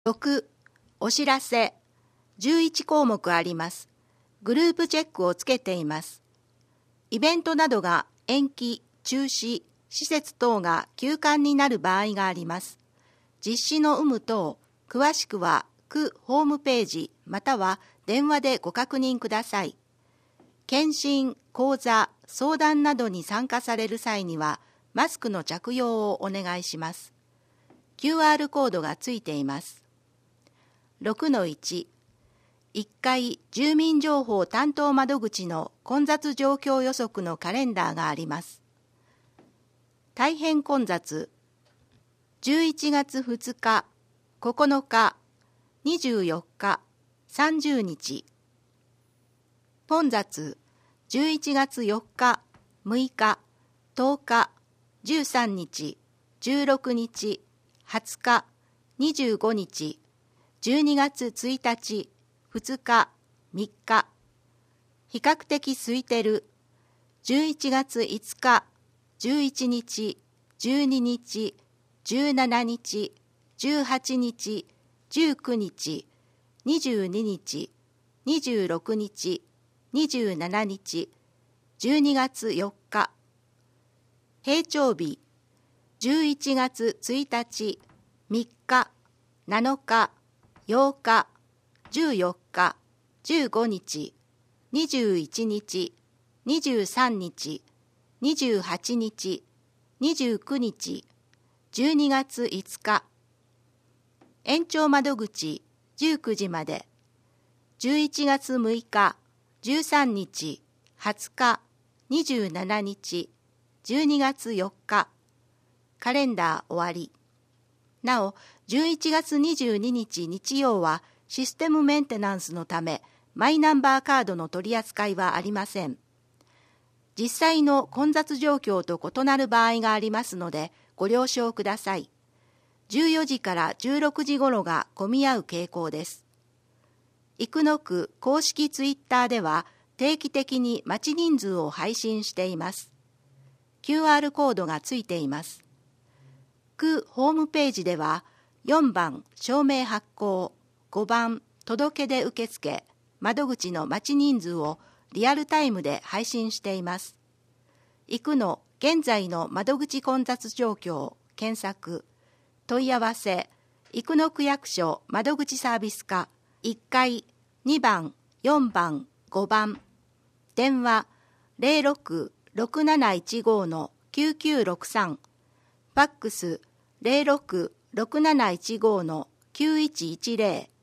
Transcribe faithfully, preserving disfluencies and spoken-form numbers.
ろく、お知らせ。じゅういち項目あります。グループチェックをつけています。イベントなどが延期、中止、施設等が休館になる場合があります。実施の有無等、詳しくは区ホームページまたは電話でご確認ください。検診、講座、相談などに参加される際にはマスクの着用をお願いします。キューアール コードがついています。ろくのいち、いっかい住民情報担当窓口の混雑状況予測のカレンダーがあります。大変混雑。じゅういちがつふつか、ここのか、にじゅうよっか、さんじゅうにち。混雑。じゅういちがつよっか、むいか、とおか、じゅうさんにち、じゅうろくにち、はつか、にじゅうごにち、じゅうにがつついたち、ふつか、みっか。比較的空いてる。じゅういちがついつか、じゅういちにち、じゅうににち、じゅうしちにち、じゅうはちにち、じゅうくにち、にじゅうににち、にじゅうろくにち、にじゅうしちにち、じゅうにがつよっか。平常日。じゅういちがつついたち、みっか、なのか、ようか、じゅうよっか、じゅうごにち、にじゅういちにち、にじゅうさんにち、にじゅうはちにち、にじゅうくにち、じゅうにがついつか。延長窓口じゅうくじまで。じゅういちがつむいか、じゅうさんにち、はつか、にじゅうしちにち、じゅうにがつよっか。カレンダー終わり。なお、じゅういちがつにじゅうににち日曜はシステムメンテナンスのため、マイナンバーカードの取り扱いはありません。実際の混雑状況と異なる場合がありますので、ご了承ください。じゅうよじからじゅうろくじ頃が混み合う傾向です。生野区公式ツイッターでは定期的に待ち人数を配信しています。キューアール コードがついています。区ホームページではよんばん証明発行、ごばん届け出受付、窓口の待ち人数をリアルタイムで配信しています。生野現在の窓口混雑状況検索、問い合わせ、生野区役所窓口サービス課いっかい、にばん、よんばん、ごばん、電話 ゼロろく ろくなないちご のきゅうきゅうろくさん、ファックス ゼロろく ろくなないちご のきゅういちいちゼロ